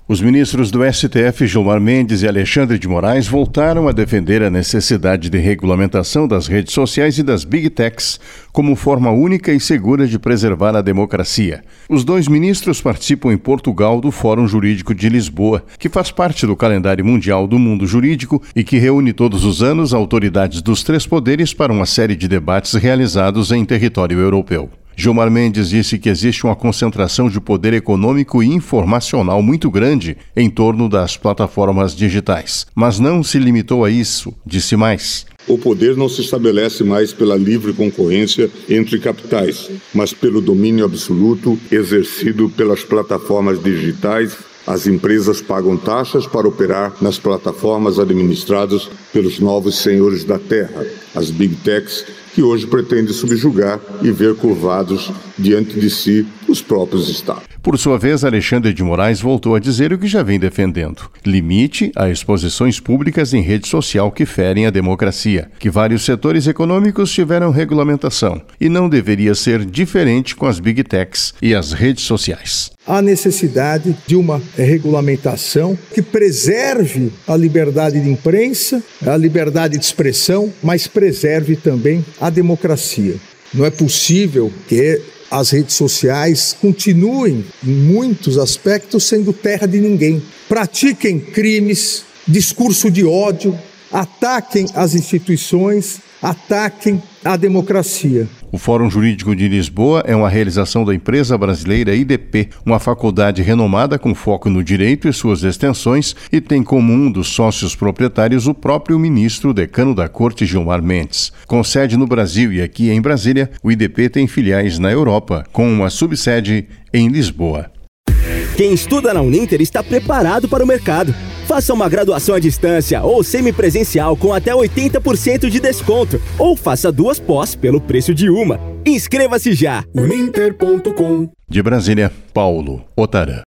Os ministros do STF, Gilmar Mendes e Alexandre de Moraes, voltaram a defender a necessidade de regulamentação das redes sociais e das Big Techs como forma única e segura de preservar a democracia. Os dois ministros participam em Portugal do Fórum Jurídico de Lisboa, que faz parte do calendário mundial do mundo jurídico e que reúne todos os anos autoridades dos três poderes para uma série de debates realizados em território europeu. Gilmar Mendes disse que existe uma concentração de poder econômico e informacional muito grande em torno das plataformas digitais, mas não se limitou a isso, disse mais. O poder não se estabelece mais pela livre concorrência entre capitais, mas pelo domínio absoluto exercido pelas plataformas digitais. As empresas pagam taxas para operar nas plataformas administradas pelos novos senhores da terra, as Big Techs, que hoje pretendem subjugar e ver curvados diante de si os próprios Estados. Por sua vez, Alexandre de Moraes voltou a dizer o que já vem defendendo: limite a exposições públicas em rede social que ferem a democracia, que vários setores econômicos tiveram regulamentação, e não deveria ser diferente com as Big Techs e as redes sociais. Há necessidade de uma regulamentação que preserve a liberdade de imprensa, a liberdade de expressão, mas preserve também a democracia. Não é possível que as redes sociais continuem, em muitos aspectos, sendo terra de ninguém. Pratiquem crimes, discurso de ódio, ataquem as instituições, ataquem a democracia. O Fórum Jurídico de Lisboa é uma realização da empresa brasileira IDP, uma faculdade renomada com foco no direito e suas extensões, e tem como um dos sócios proprietários o próprio ministro decano da Corte, Gilmar Mendes. Com sede no Brasil e aqui em Brasília, o IDP tem filiais na Europa, com uma subsede em Lisboa. Quem estuda na Uninter está preparado para o mercado. Faça uma graduação à distância ou semipresencial com até 80% de desconto. Ou faça 2 pós pelo preço de uma. Inscreva-se já! Uninter.com. De Brasília, Paulo Otarã.